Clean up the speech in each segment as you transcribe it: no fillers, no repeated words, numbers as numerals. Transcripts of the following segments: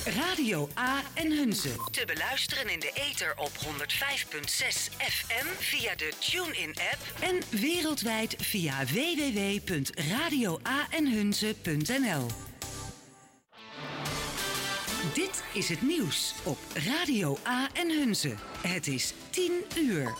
Radio A en Hunze. Te beluisteren in de ether op 105.6 FM via de TuneIn-app en wereldwijd via www.radioaenhunze.nl. Dit is het nieuws op Radio A en Hunze. Het is 10 uur.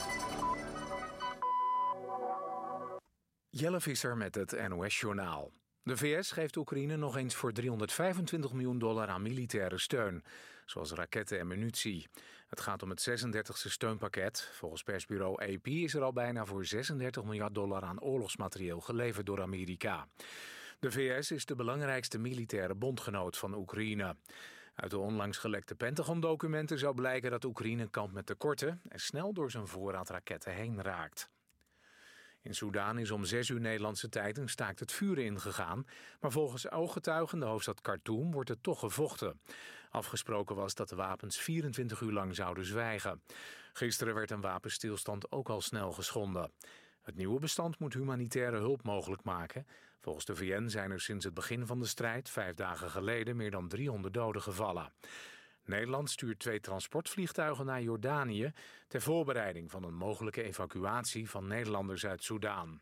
Jelle Visser met het NOS-journaal. De VS geeft Oekraïne nog eens voor $325 miljoen aan militaire steun, zoals raketten en munitie. Het gaat om het 36e steunpakket. Volgens persbureau AP is er al bijna voor $36 miljard aan oorlogsmaterieel geleverd door Amerika. De VS is de belangrijkste militaire bondgenoot van Oekraïne. Uit de onlangs gelekte Pentagon-documenten zou blijken dat Oekraïne kampt met tekorten en snel door zijn voorraad raketten heen raakt. In Soedan is om 6 uur Nederlandse tijd een staakt het vuren ingegaan, maar volgens ooggetuigen in de hoofdstad Khartoum wordt er toch gevochten. Afgesproken was dat de wapens 24 uur lang zouden zwijgen. Gisteren werd een wapenstilstand ook al snel geschonden. Het nieuwe bestand moet humanitaire hulp mogelijk maken. Volgens de VN zijn er sinds het begin van de strijd, 5 dagen geleden, meer dan 300 doden gevallen. Nederland stuurt 2 transportvliegtuigen naar Jordanië ter voorbereiding van een mogelijke evacuatie van Nederlanders uit Soedan.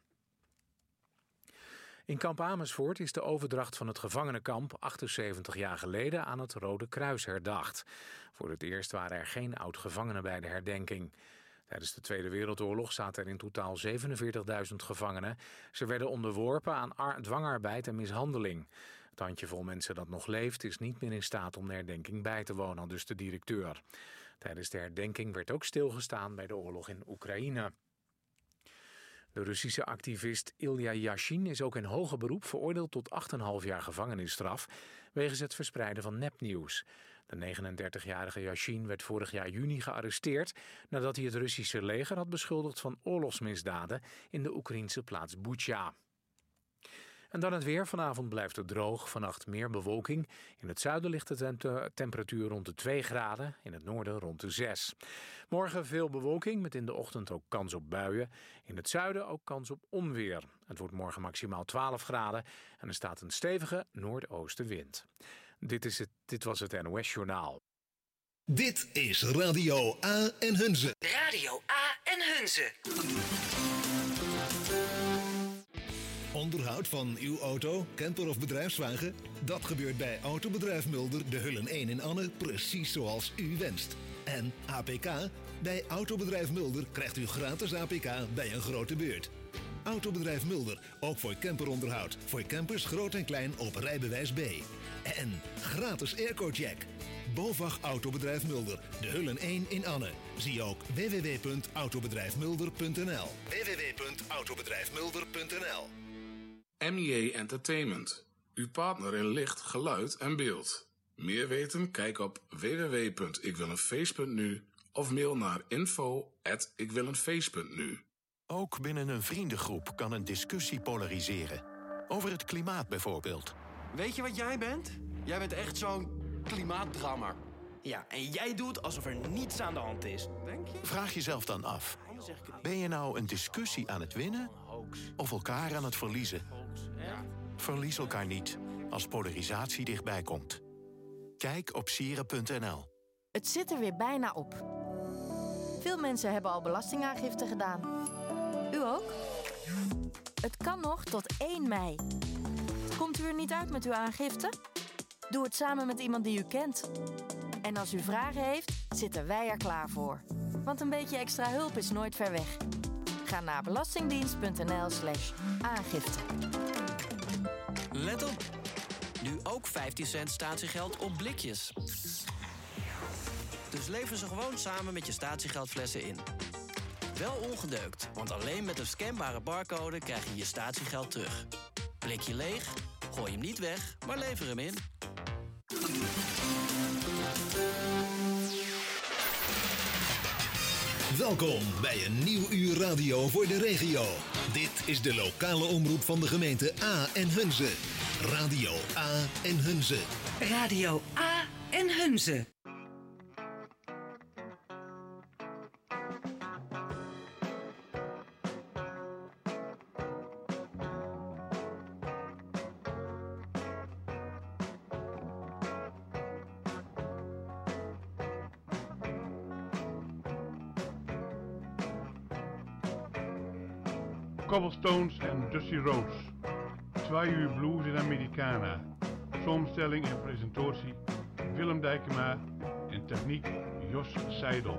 In kamp Amersfoort is de overdracht van het gevangenenkamp 78 jaar geleden aan het Rode Kruis herdacht. Voor het eerst waren er geen oud-gevangenen bij de herdenking. Tijdens de Tweede Wereldoorlog zaten er in totaal 47.000 gevangenen. Ze werden onderworpen aan dwangarbeid en mishandeling. Het handjevol mensen dat nog leeft is niet meer in staat om de herdenking bij te wonen, aldus de directeur. Tijdens de herdenking werd ook stilgestaan bij de oorlog in Oekraïne. De Russische activist Ilja Yashin is ook in hoger beroep veroordeeld tot 8,5 jaar gevangenisstraf wegens het verspreiden van nepnieuws. De 39-jarige Yashin werd vorig jaar juni gearresteerd nadat hij het Russische leger had beschuldigd van oorlogsmisdaden in de Oekraïnse plaats Bucha. En dan het weer. Vanavond blijft het droog. Vannacht meer bewolking. In het zuiden ligt de temperatuur rond de 2 graden. In het noorden rond de 6. Morgen veel bewolking met in de ochtend ook kans op buien. In het zuiden ook kans op onweer. Het wordt morgen maximaal 12 graden. En er staat een stevige noordoostenwind. Dit was het NOS-journaal. Dit is Radio A en Hunze. Radio A en Hunze. Onderhoud van uw auto, camper of bedrijfswagen? Dat gebeurt bij Autobedrijf Mulder, de Hullen 1 in Anne, precies zoals u wenst. En APK? Bij Autobedrijf Mulder krijgt u gratis APK bij een grote beurt. Autobedrijf Mulder, ook voor camperonderhoud. Voor campers groot en klein op rijbewijs B. En gratis airco-check. BOVAG Autobedrijf Mulder, de Hullen 1 in Anne. Zie ook www.autobedrijfmulder.nl. www.autobedrijfmulder.nl. MJ Entertainment. Uw partner in licht, geluid en beeld. Meer weten? Kijk op www.ikwileenfeest.nu of mail naar info@ikwileenfeest.nu. Ook binnen een vriendengroep kan een discussie polariseren. Over het klimaat bijvoorbeeld. Weet je wat jij bent? Jij bent echt zo'n klimaatdrammer. Ja, en jij doet alsof er niets aan de hand is. Denk je? Vraag jezelf dan af. Ben je nou een discussie aan het winnen of elkaar aan het verliezen? Verlies elkaar niet als polarisatie dichtbij komt. Kijk op sieren.nl. Het zit er weer bijna op. Veel mensen hebben al belastingaangifte gedaan. U ook? Het kan nog tot 1 mei. Komt u er niet uit met uw aangifte? Doe het samen met iemand die u kent. En als u vragen heeft, zitten wij er klaar voor. Want een beetje extra hulp is nooit ver weg. Ga naar belastingdienst.nl/aangifte. Let op! Nu ook 15 cent statiegeld op blikjes. Dus lever ze gewoon samen met je statiegeldflessen in. Wel ongedeukt, want alleen met een scanbare barcode krijg je je statiegeld terug. Blikje leeg? Gooi hem niet weg, maar lever hem in. Welkom bij een nieuw uur radio voor de regio. Dit is de lokale omroep van de gemeente A en Hunze. Radio A en Hunze. Radio A en Hunze. Cobblestones en Dusty Rhodes. 2 uur blues in Americana. Samenstelling en presentatie Willem Dijkema en techniek Jos Seidel.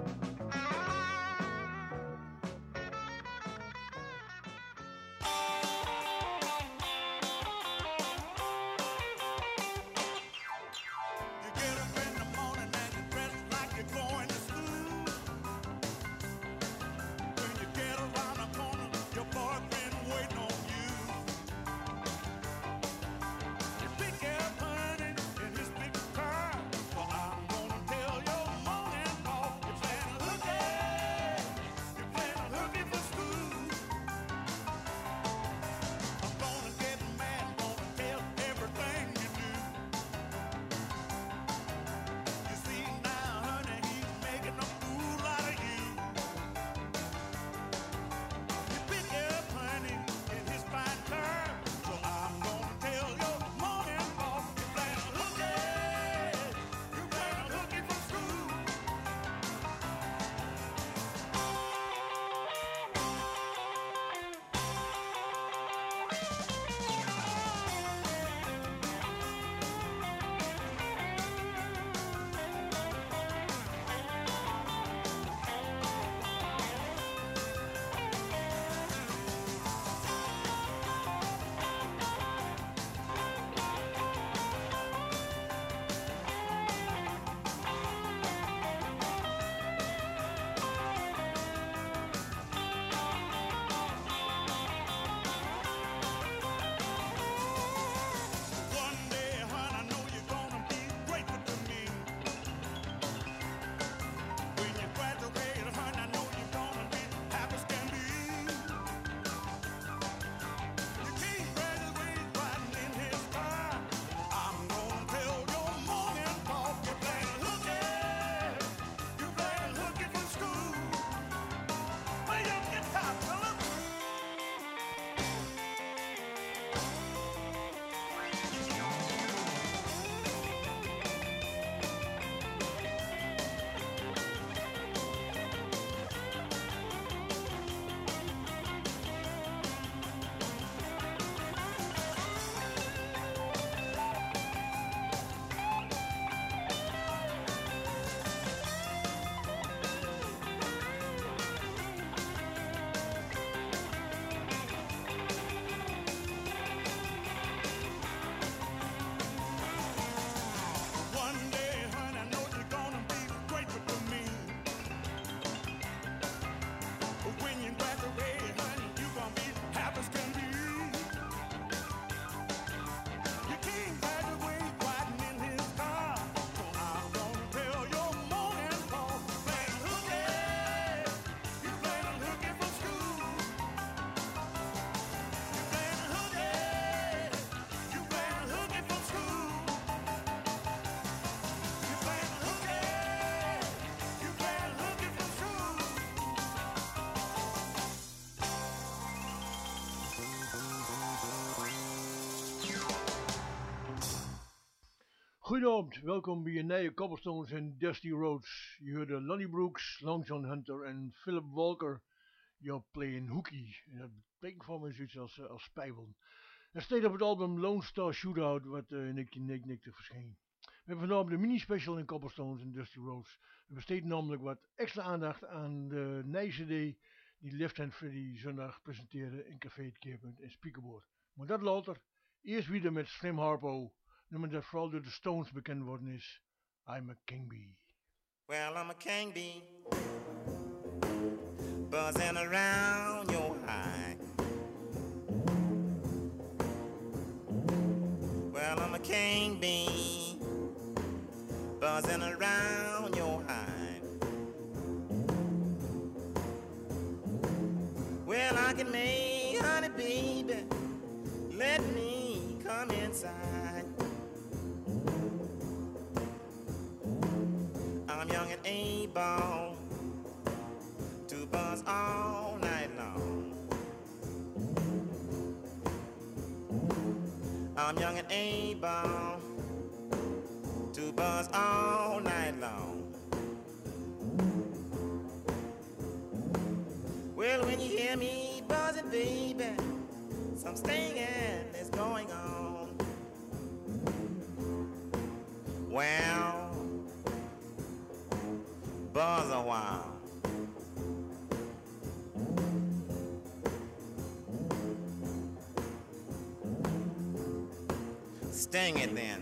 Goedenavond, welkom bij je nieuwe Cobblestones en Dusty Rhodes. Je hoorde Lonnie Brooks, Long John Hunter en Philip Walker. You're playing hooky. En dat betekent voor mij zoiets als spijbel. Dat staat op het album Lone Star Shootout, wat in 1999 verscheen. We hebben vanavond de mini-special in Cobblestones en Dusty Rhodes. We besteden namelijk wat extra aandacht aan de nieuwe CD die Left Hand Freddy zondag presenteerde in Café het Keerpunt in Spiekerboord. Maar dat later. Eerst weer met Slim Harpo. Nummer dat vooral door de Stones bekend worden is I'm a King Bee. Well, I'm a king bee, buzzing around your hive. Well, I'm a king bee, buzzing around your hive. Well, I can make honey, baby, let me come inside. I'm young and able to buzz all night long. I'm young and able to buzz all night long. Well, when you hear me buzzing, baby. Some stinging is going on. Well, buzz a while. Sting it then.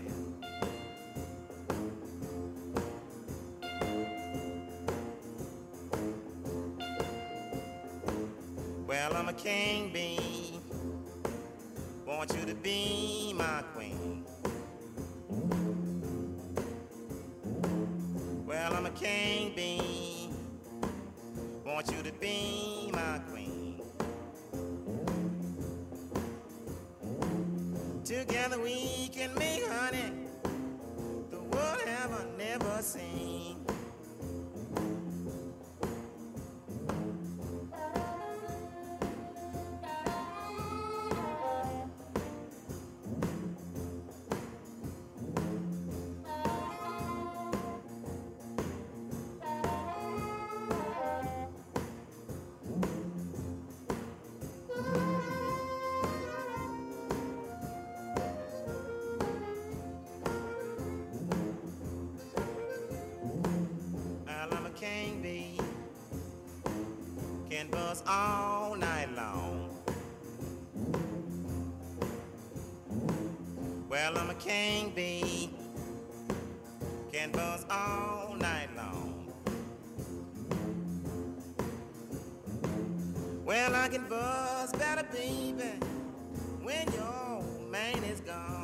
Well, I'm a king bee. Want you to be my queen. Well, I'm a king bee. Want you to be my queen. Together we can make honey the world have never seen. King bee can buzz all night long. Well, I'm a king bee, can buzz all night long. Well, I can buzz better, baby, when your man is gone.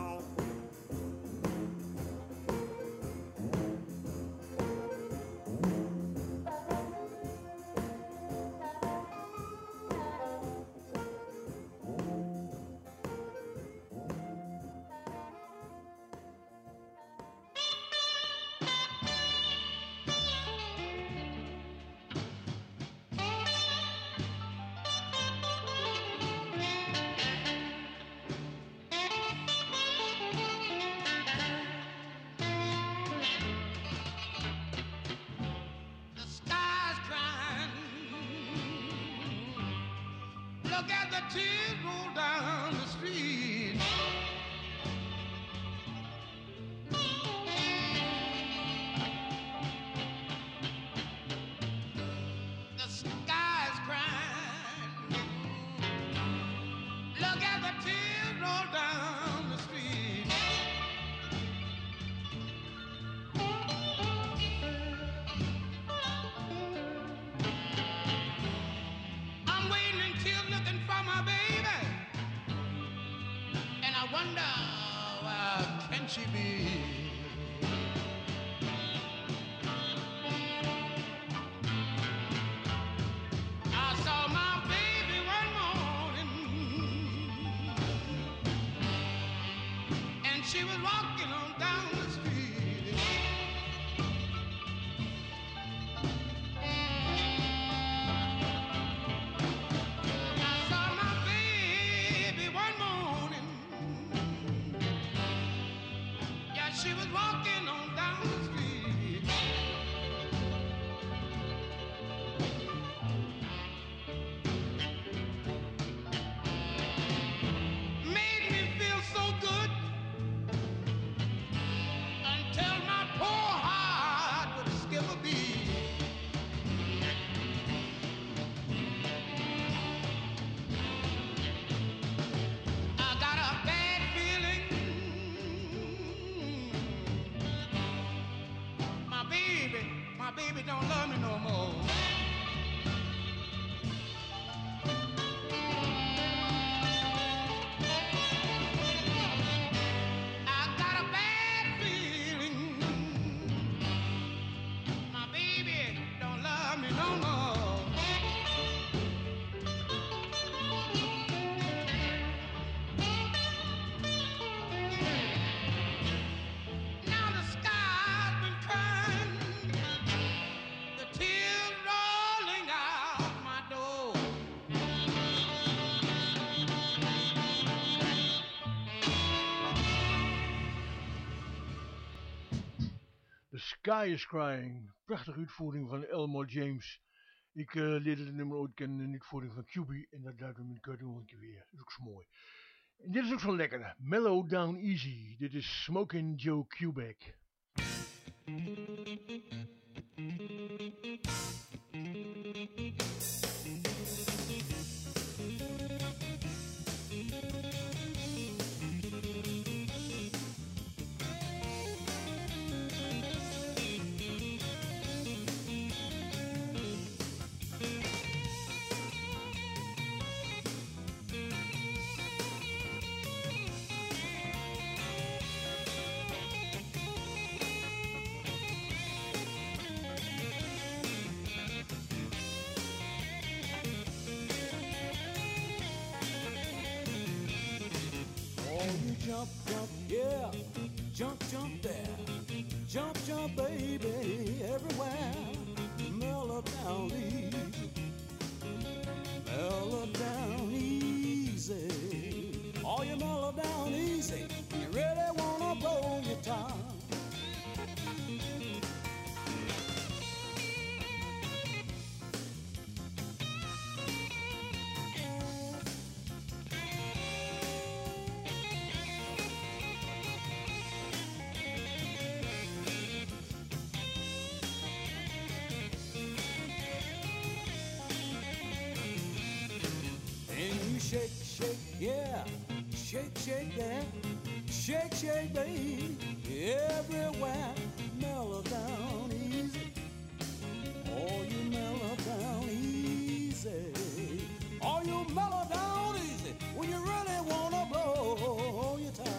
Look at the tears roll down the street. The sky's crying. Look at the tears roll down the street. I'm waiting until looking for my baby, and I wonder where can she be? I saw my baby one morning, and she was walking on down the street. I saw my baby one morning. Yeah, she was walking on down the street. Made me feel so good until my poor heart would skip a beat. I got a bad feeling my baby don't love me no more. I got a bad feeling my baby don't love me no more. Now the sky's been crying, the tears rolling out my door. The Sky is Crying. Prachtige uitvoering van Elmore James. Ik leerde het nummer ooit kennen in de uitvoering van QB en dat duidt hem in kort nog een keer weer. Dat is ook zo mooi. En dit is ook zo lekker. Mellow Down Easy. Dit is Smoking Joe Kubek. Jump, jump, yeah, jump, jump there, jump, baby, everywhere. Mellow down easy, mellow down easy. Oh, you mellow down easy, you really wanna blow your top. Shake, shake, yeah, shake that, shake, baby, everywhere. Mellow down easy, oh, you mellow down easy, oh, you mellow down easy when you really wanna blow your top.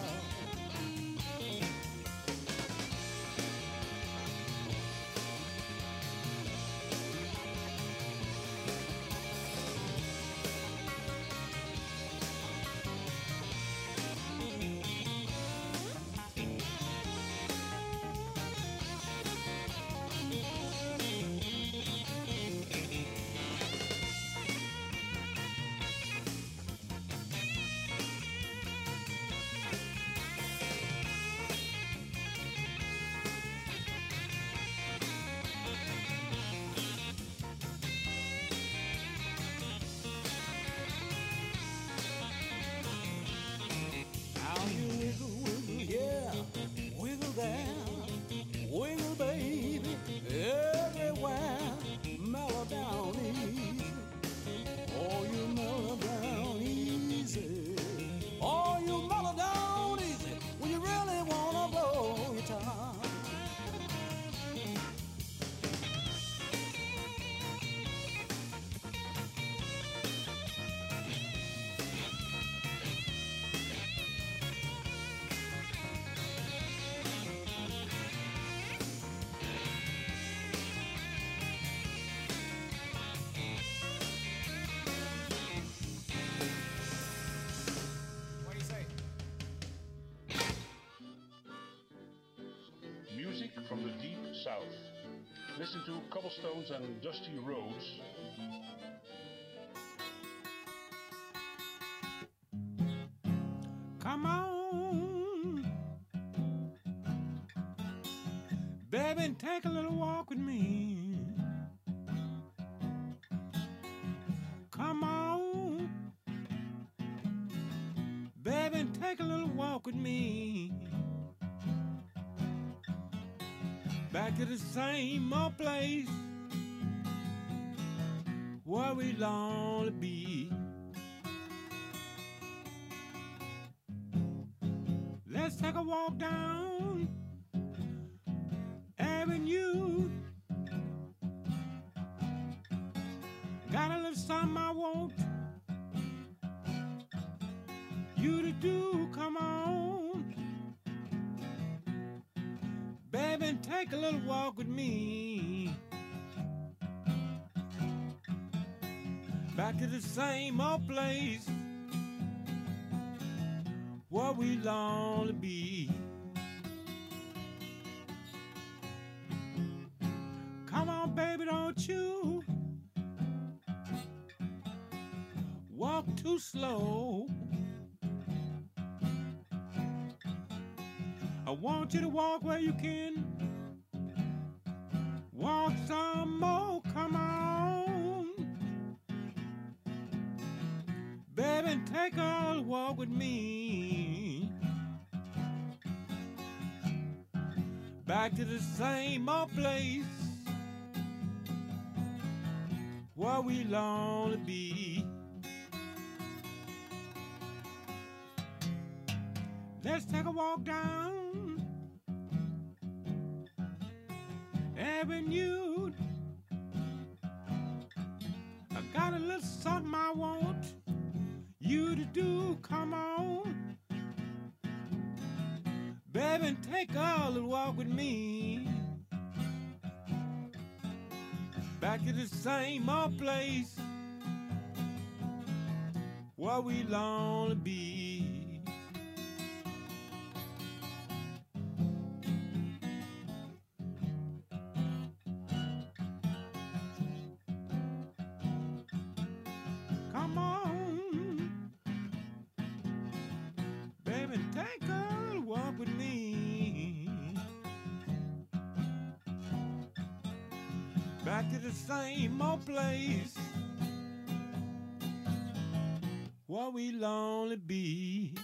Wiggle, baby, everywhere. Mellow down easy. Oh, you mellow down easy. Oh, you mellow down easy when you really wanna blow your top. Music from the deep south. Listen to Cobblestones and Dusty Roads. Come on, baby, take a little walk with me. Come on, baby, take a little walk with me. Back to the same old place where we long to be. Let's take a walk down Avenue. Got a little something I want you to do. Come on, baby, take a little walk with me. Back to the same old place where we long to be. Come on, baby, don't you walk too slow. I want you to walk where you can walk some more. Come on, take a walk with me back to the same old place where we long to be. Let's take a walk down Avenue. I got a little something I want you to do. Come on, baby, take a little walk with me back to the same old place where we long to be. Come on, baby, take a walk with me back to the same old place where we lonely be.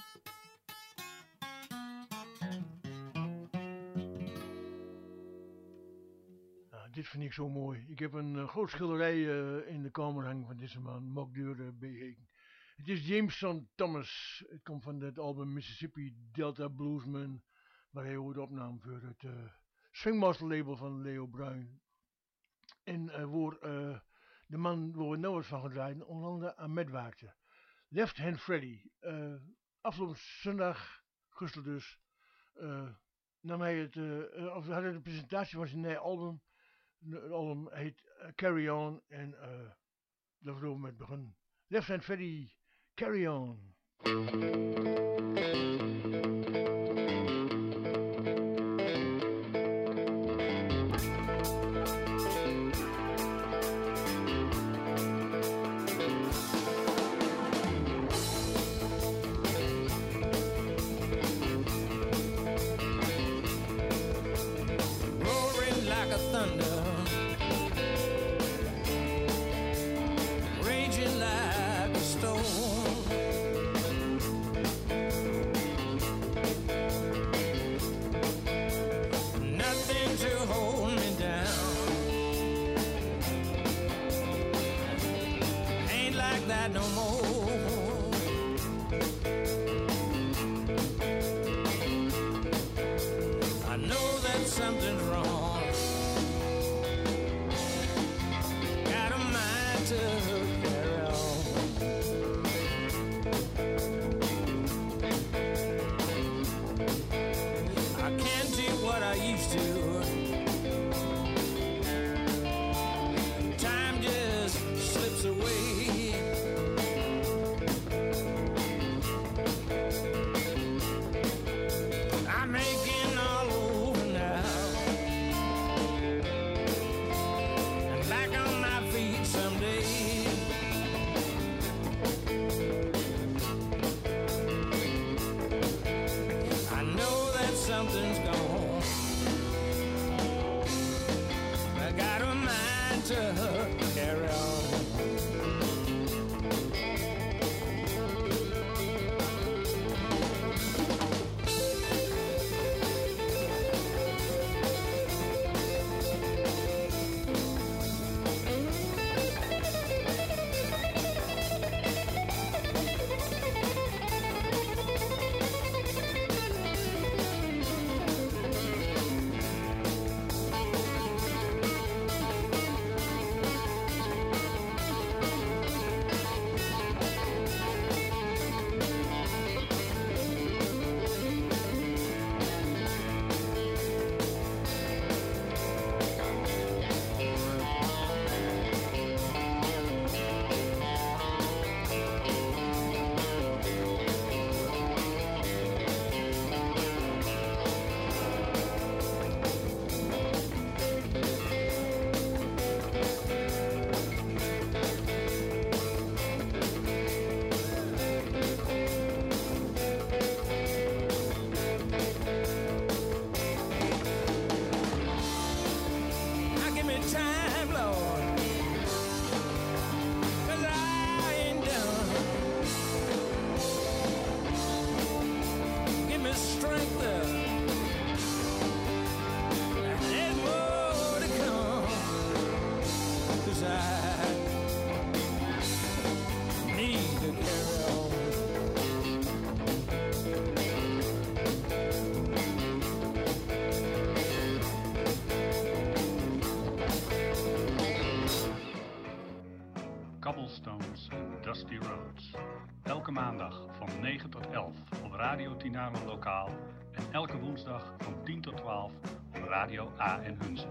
Dit vind ik zo mooi. Ik heb een groot schilderij in de kamer hangen van deze man, Mokdeur Behegen. Het is Jameson Thomas. Het komt van het album Mississippi Delta Bluesman, waar hij ooit opnam voor het Swingmaster label van Leo Bruin. En voor de man waar we nou eens van gaan draaien, onder andere Ahmed waakte. Left Hand Freddy. Afgelopen zondag, gisteren dus, nam hij het, of had hij de presentatie van zijn nieuwe album. Het album heet Carry On en daar gaan we met beginnen. Left Hand Freddy, Carry On. Elke maandag van 9 tot 11 op Radio Tinaro Lokaal en elke woensdag van 10 tot 12 op Radio A en Hunze.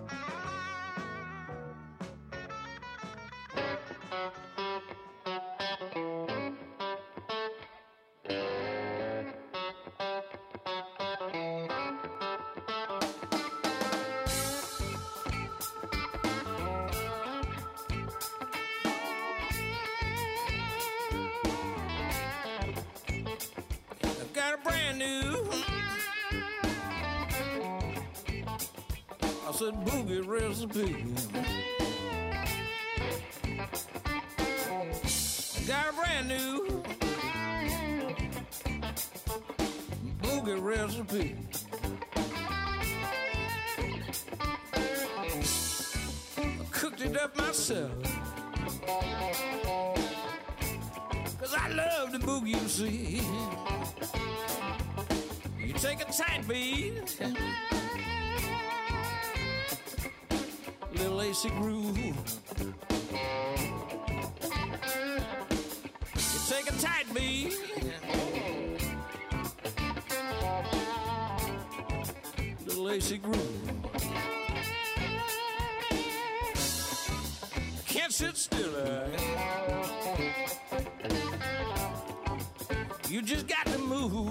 I said boogie recipe. Got a brand new boogie recipe. I cooked it up myself, 'cause I love the boogie, you see. You take a tight beat, little lacy groove. You take a tight beat, little lacy groove. Can't sit still, you just got to move.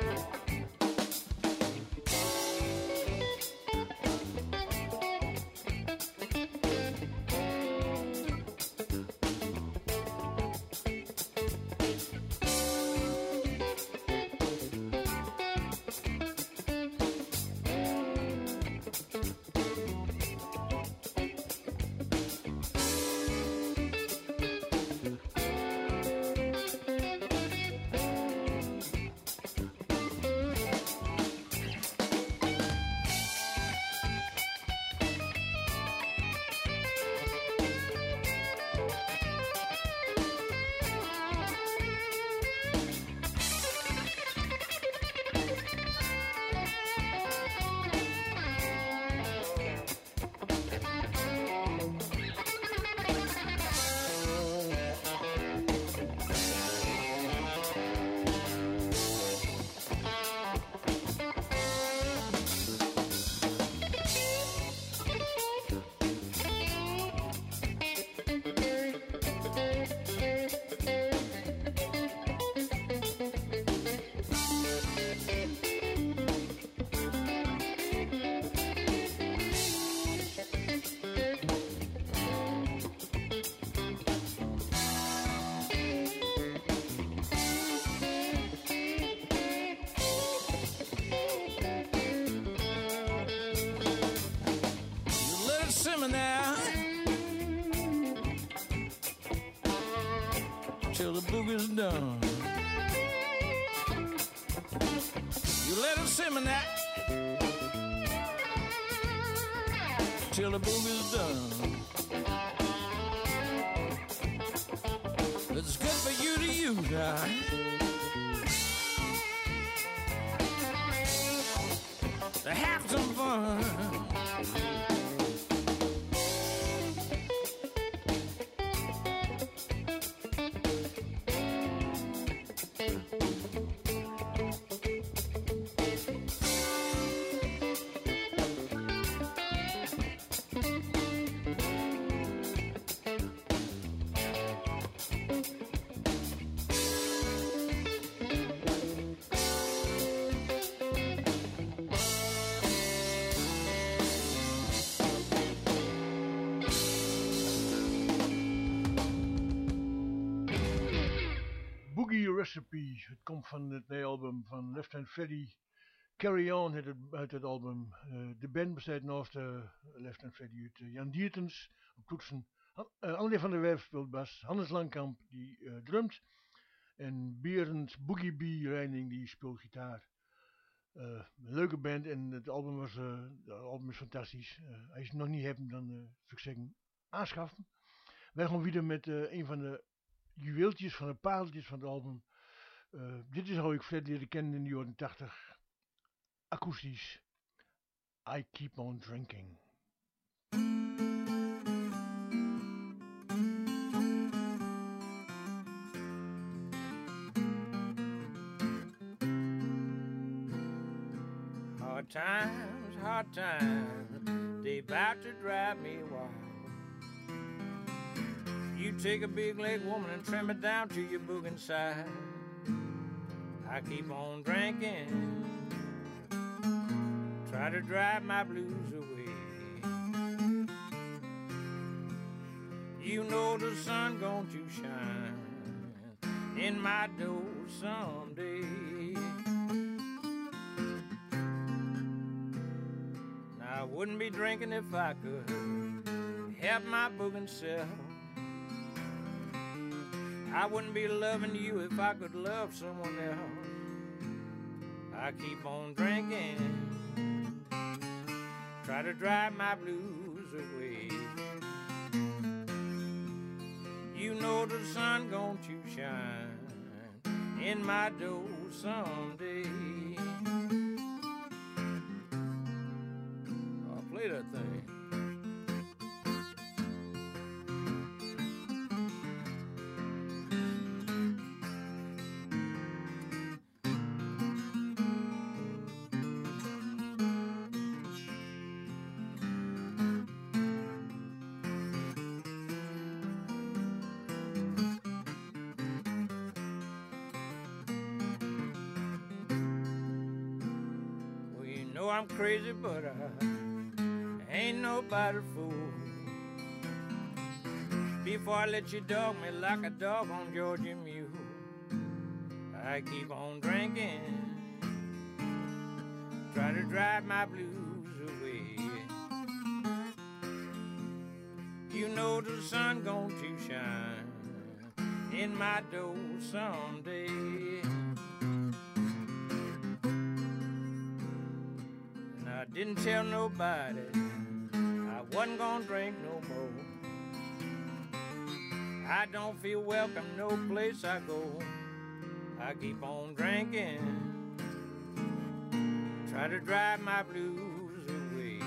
Till the boogie's done. You let it simmer now till the boogie's done. It's good for you to use now. To have some fun. Recipe. Het komt van het nieuwe album van Left Hand Freddy. Carry On heet het uit het album. De band bestaat naast Left Hand Freddy uit Jan Diertens op toetsen. André van der Werf speelt bas. Hannes Langkamp die drumt. En Berend Boogie B. Reining die speelt gitaar. Een leuke band en het album is fantastisch. Als je het nog niet hebt, dan zou ik zeggen aanschaffen. Wij gaan weer met een van de juweeltjes van de pareltjes van het album. Dit is hoe ik Fred leerde kennen in de jaren 80. Akoestisch. I Keep On Drinking. times, hard times, they about to drive me wild. You take a big leg woman and trim it down to your boogin' side. I keep on drinking, try to drive my blues away. You know the sun going to shine in my door someday. Now I wouldn't be drinking if I could help my boogin' self. I wouldn't be loving you if I could love someone else. I keep on drinking, try to drive my blues away. You know the sun going to shine in my door someday. I'll play that thing. I'm crazy, but I ain't nobody fool. Before I let you dog me like a dog on Georgia Mule, I keep on drinking, try to drive my blues away. You know the sun going to shine in my door someday. I didn't tell nobody I wasn't gonna drink no more. I don't feel welcome no place I go. I keep on drinking, try to drive my blues away.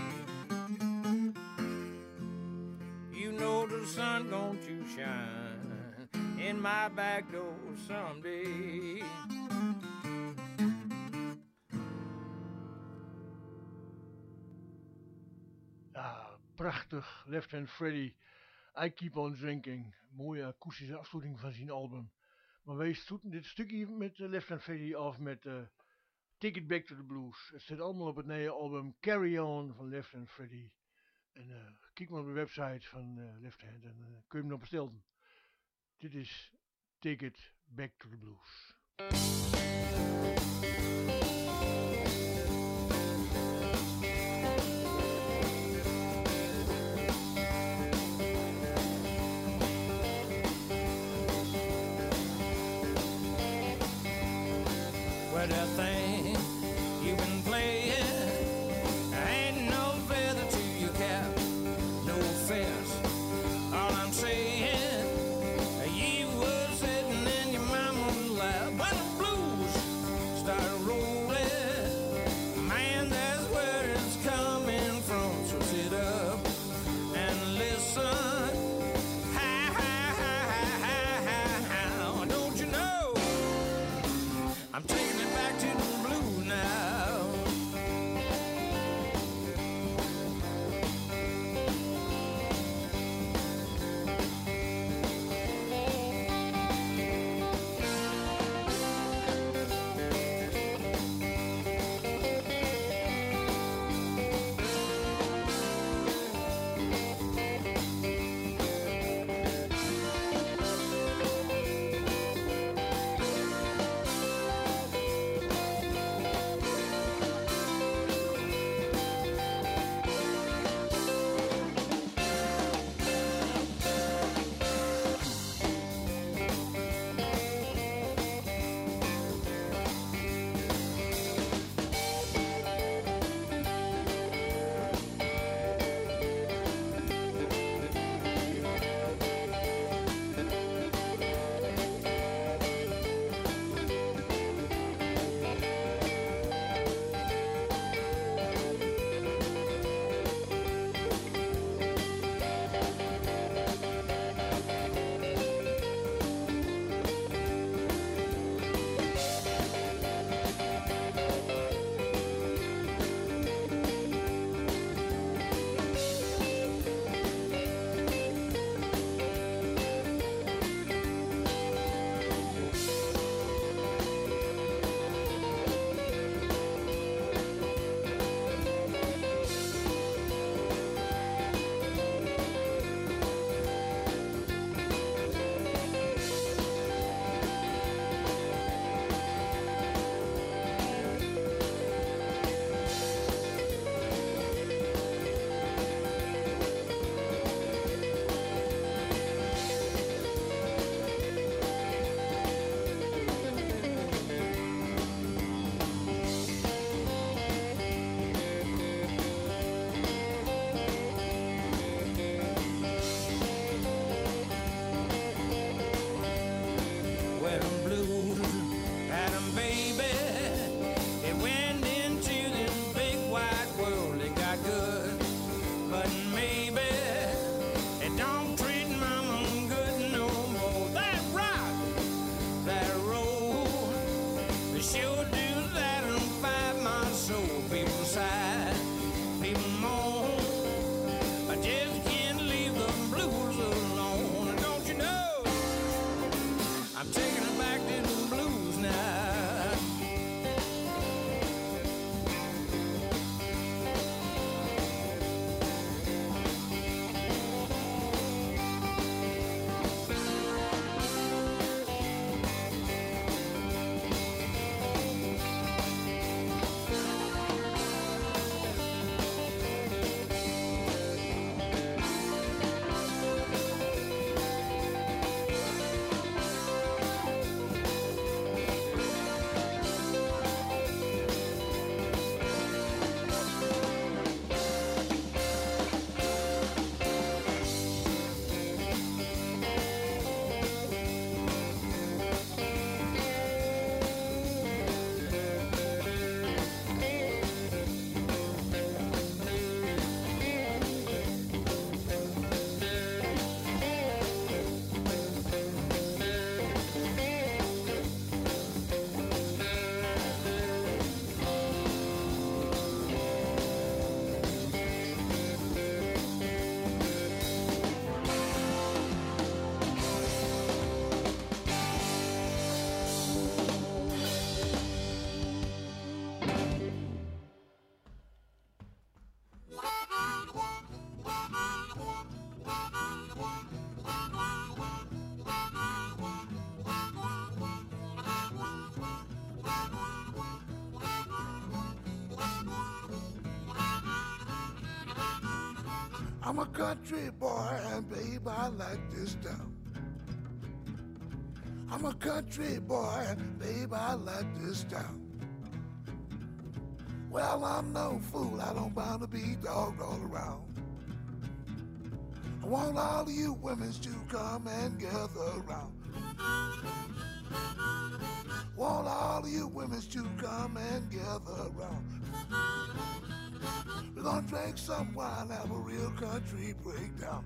You know the sun going to shine in my back door someday. Prachtig, Left Hand Freddy, I Keep On Drinking. Mooie akoestische afsluiting van zijn album. Maar wij stoeten dit stukje met Left Hand Freddy af met Take It Back to the Blues. Het staat allemaal op het nieuwe album Carry On van Left Hand Freddy. En kijk maar op de website van Left Hand en kun je hem nog bestellen. Dit is Take It Back to the Blues. Well, that thing you've been playing ain't no feather to your cap, no offense. All I'm saying, you were sitting in your mama's lap when the blues started rolling. Man, that's where it's coming from. So sit up and listen. Don't you know I'm taking it back to the blues. I'm a country boy and babe, I like this town. I'm a country boy and babe, I like this town. Well, I'm no fool, I don't bound to be dogged all around. I want all of you women to come and gather around. Want all of you women to come and gather around. We're gonna drink some wine, have a real country breakdown.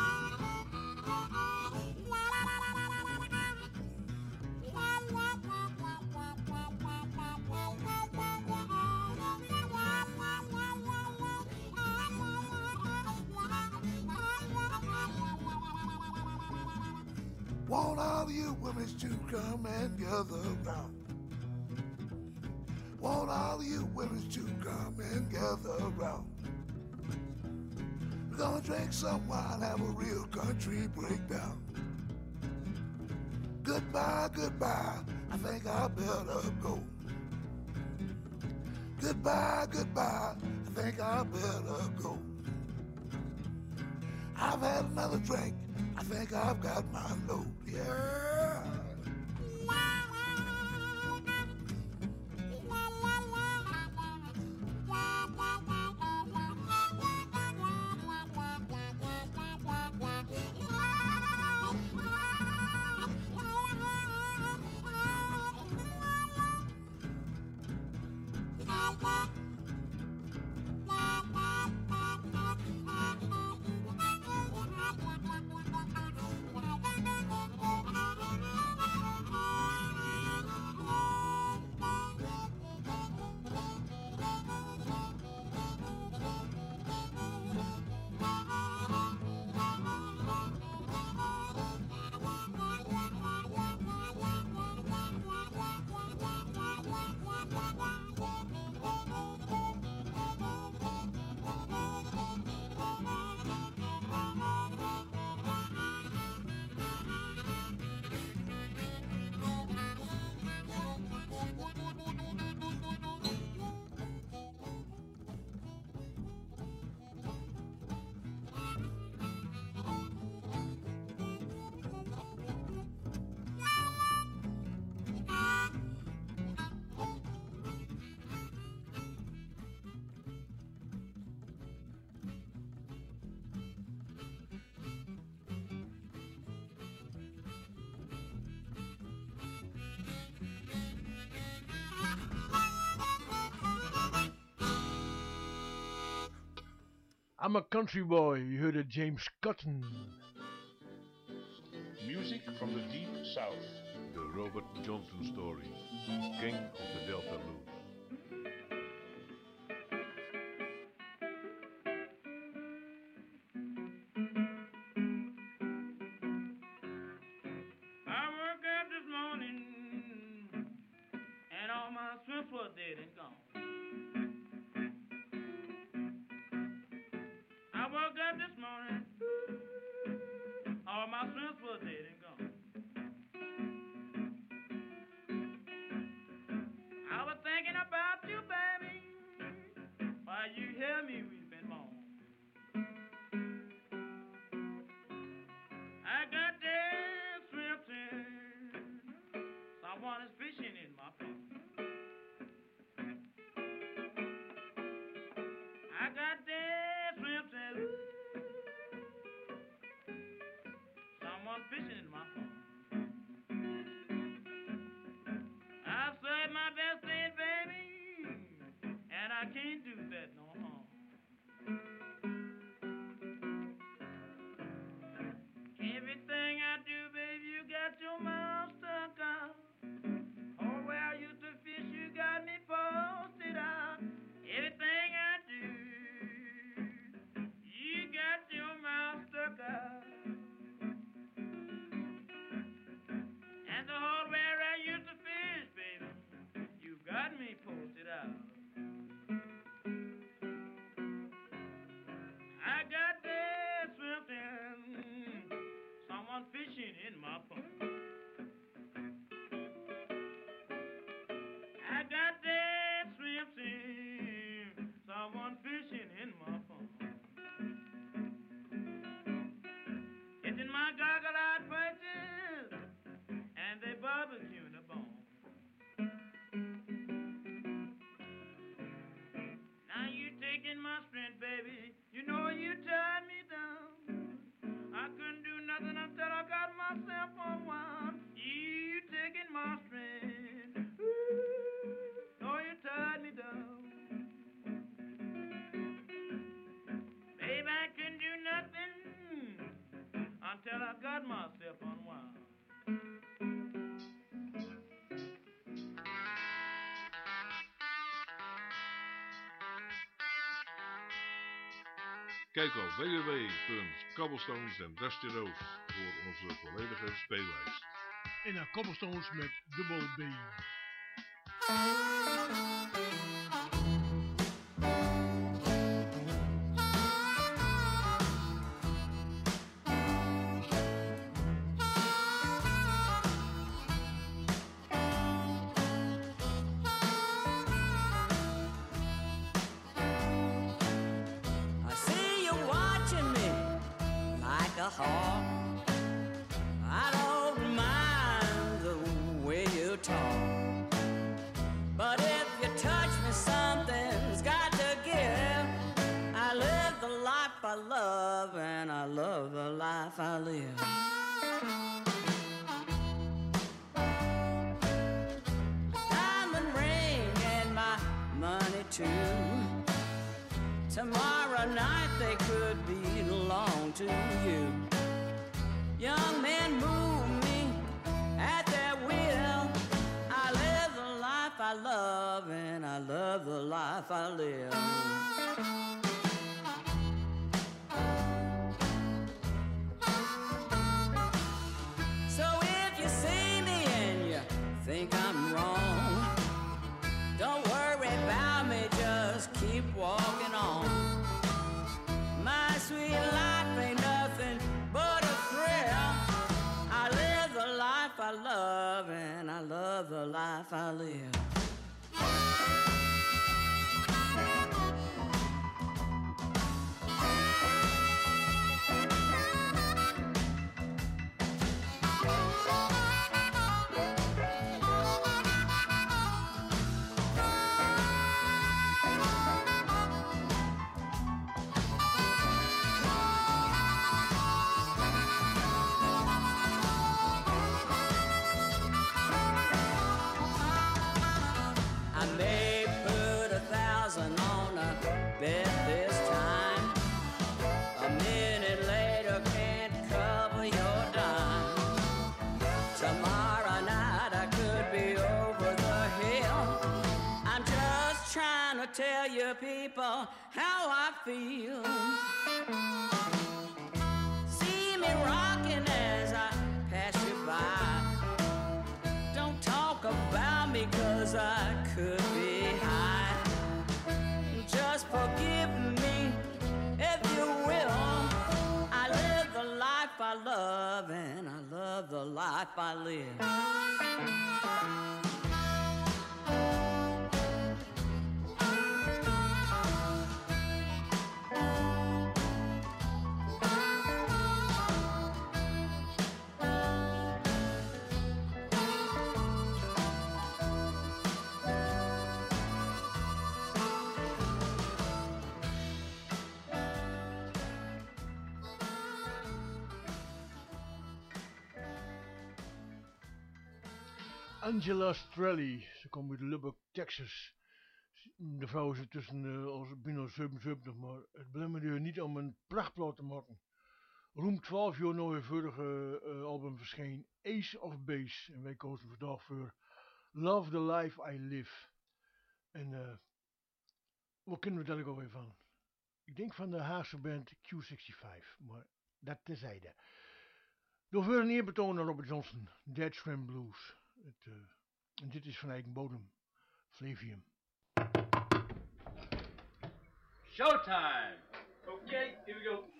Want all of you women to come and gather around. Want all of you women to come and gather around. We're gonna drink some wine, have a real country breakdown. Goodbye, goodbye, I think I better go. Goodbye, goodbye, I think I better go. I've had another drink, I think I've got my load, yeah. I'm a country boy, you heard it, James Cotton. Music from the deep south. The Robert Johnson story. King of the Delta Blues. I woke up this morning and all my swims were dead and gone. I woke up this morning, all my swims were dead and gone. I was thinking about you, baby, while you hear me weeping moan. I got dead swims in, someone is fishing in my pond. I got dead swims in, someone fishing in my pond. I saved my best thing, baby, and I can't do that no more. Everything I do, baby, you got your mouth stuck out. Oh, where I used to fish, you got me posted out. Everything I do, you got your mouth stuck out. And the hole where I used to fish, baby, you got me posted out. got myself unwound. Kijk op www.cobblestonesanddustyroads voor onze volledige speellijst. En naar Cobblestones met dubbel B. I don't mind the way you talk, but if you touch me, something's got to give. I live the life I love, and I love the life I live. Diamond ring and my money too. Tomorrow night they could belong to you. Young men move me at their will. I live the life I love, and I love the life I live. So if you see me and you think I'm wrong, don't worry about me, just keep walking on. My sweet life ain't nothing but a thrill. I live the life I love, and I love the life I live. Tell you people how I feel. See me rocking as I pass you by. Don't talk about me 'cause I could be high. Just forgive me if you will. I live the life I love, and I love the life I live. Angela Strelly, ze komt uit Lubbock, Texas. De vrouw is tussen als binnen 77, maar het belemmerde haar niet om een prachtplaat te maken. Roem 12 jaar na haar vorige album verscheen, Ace of Base. En wij kozen vandaag voor Love the Life I Live. En wat kennen we daar ook alweer van? Ik denk van de Haagse band Q65, maar dat terzijde. Door voor een eerbetoon aan Robert Johnson, Dead Shrimp Blues. En dit is van eigen bodem, Flavium. Showtime! Okay, here we go.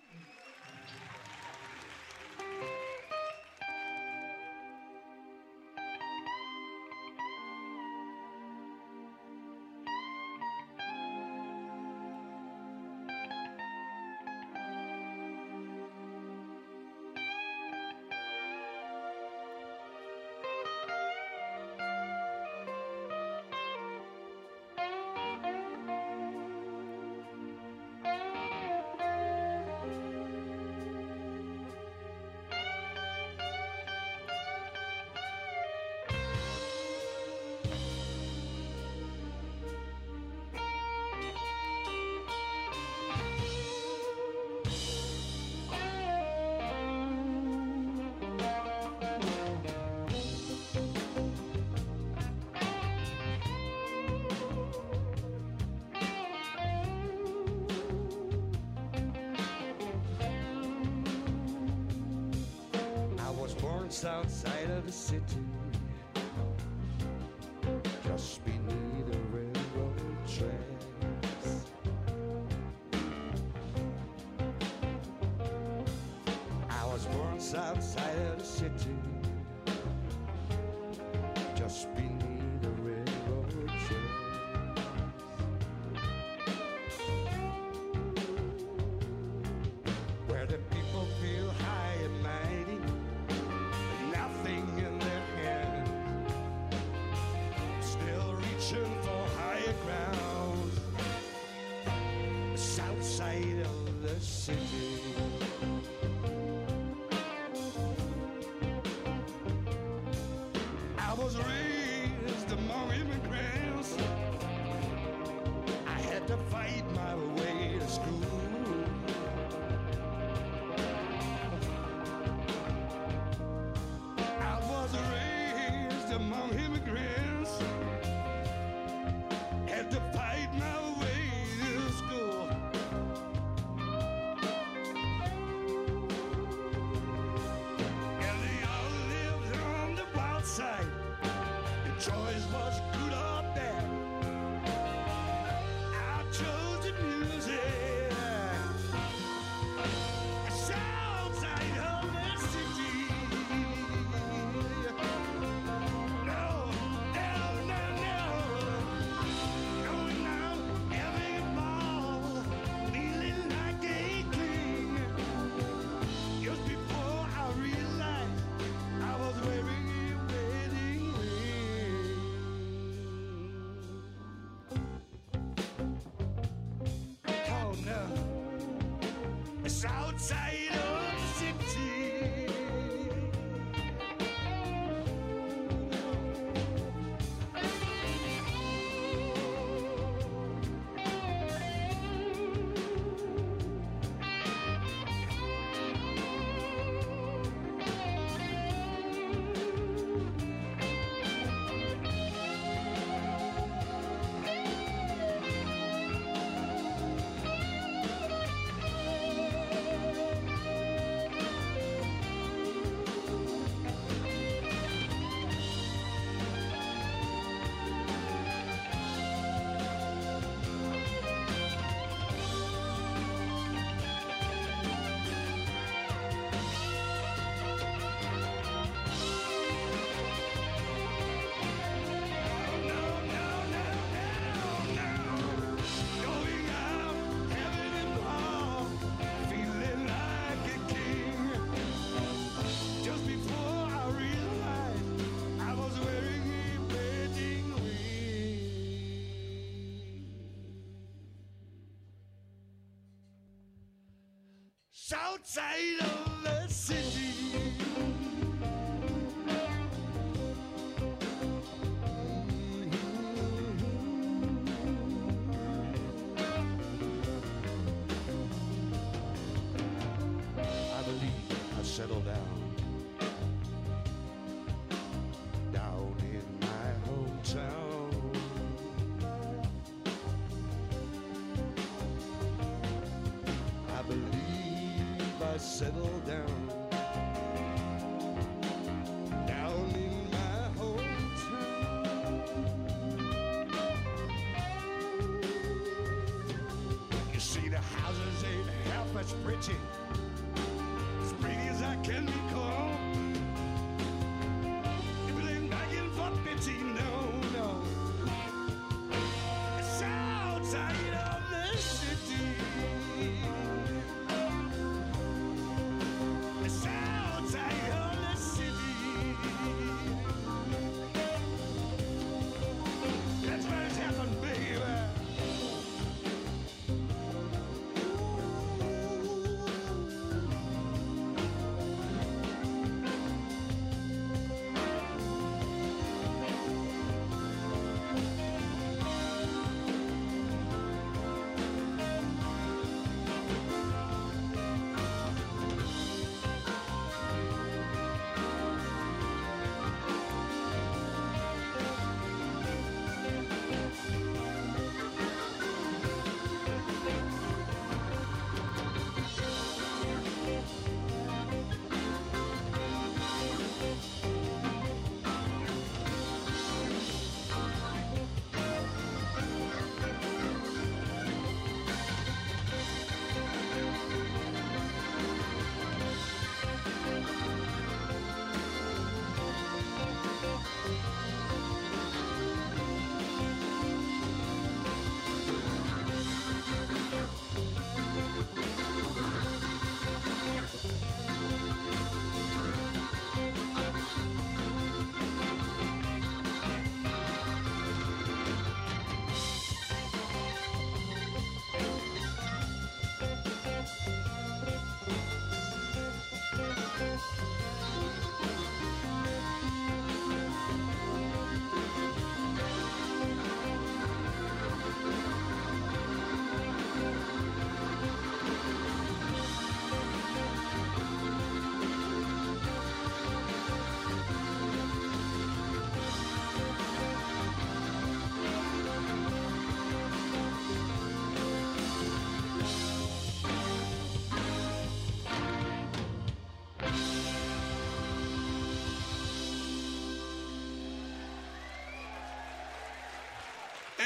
south side of the city, just beneath the railroad tracks. I was born south side of the city, just beneath the railroad tracks. Where the people feel high and mighty, nothing in their hand, still reaching for higher ground. South side of the city. I was raised among immigrants. I had to fight my way to school. Among immigrants, had to fight my way to school. And they all lived on the wild side. The choice was good or bad. I chose the music, the south side of the city. South side of the city. South side of the city. I believe I settled down in my hometown. I believe I settled down in my hometown. You see, the houses ain't half as pretty as I can recall. People ain't begging for pity, no. The south side of the city. The south side of the city. That's where it's happened, baby.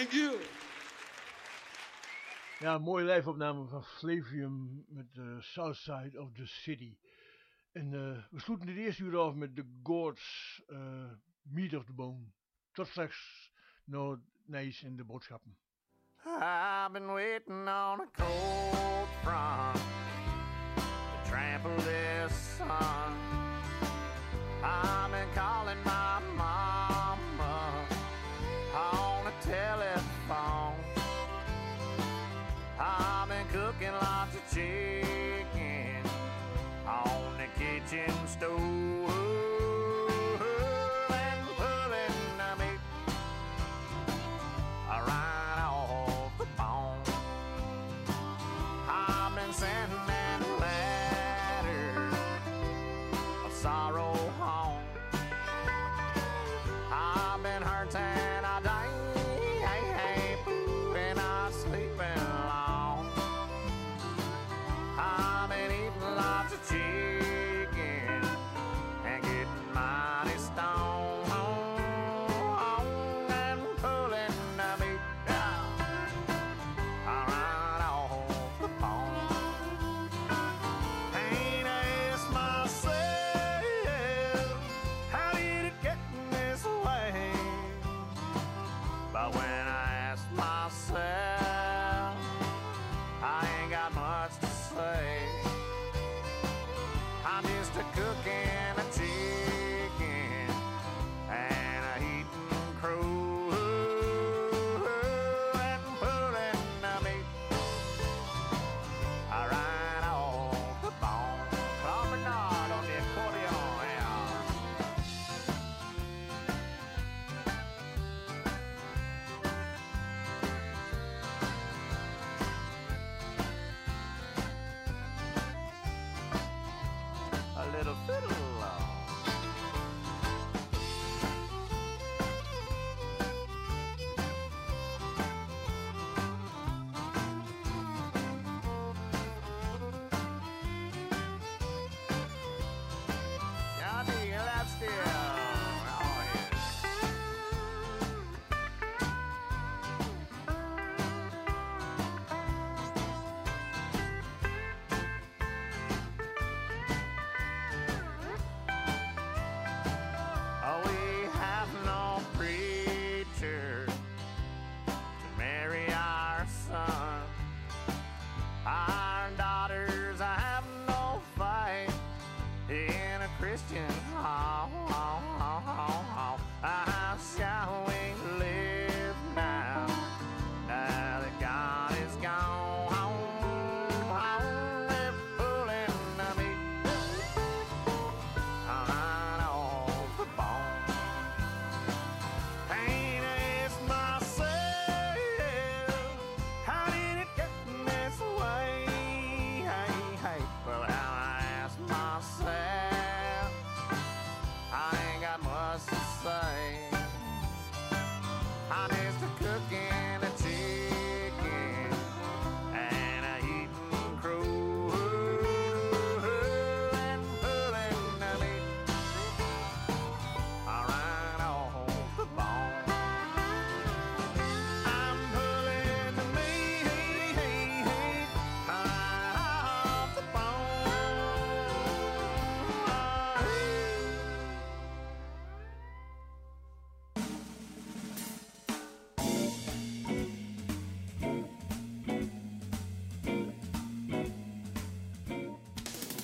Thank you. Ja, een mooie live-opname van Flavium met South Side of the City. En we sloeten het eerste uur af met The Gourds, Meat of the Bone. Tot straks, nou, Nijs en de boodschappen. I've been waiting on a cold front to trample this sun. I've been calling my mama on the telephone. I've been cooking lots of chicken on the kitchen stove and pulling the meat right off the bone. I've been sending letters of sorrow home. I've been hurting all day and not sleeping long. I've been eating lots of chicken and getting mighty stoned and pulling the meat right off the bone. Ain't I asked myself, how did it get this way? But when I ask myself, I ain't got much to say. I'm just a cooking a chicken and a eating crow and pulling the meat right off the bone. Claude Bernard on the accordion, yeah. A little fiddle. Yeah, do you that still? Oh, yeah. Oh, we have no preacher to marry our son. Our daughters have no fight in a Christian heart.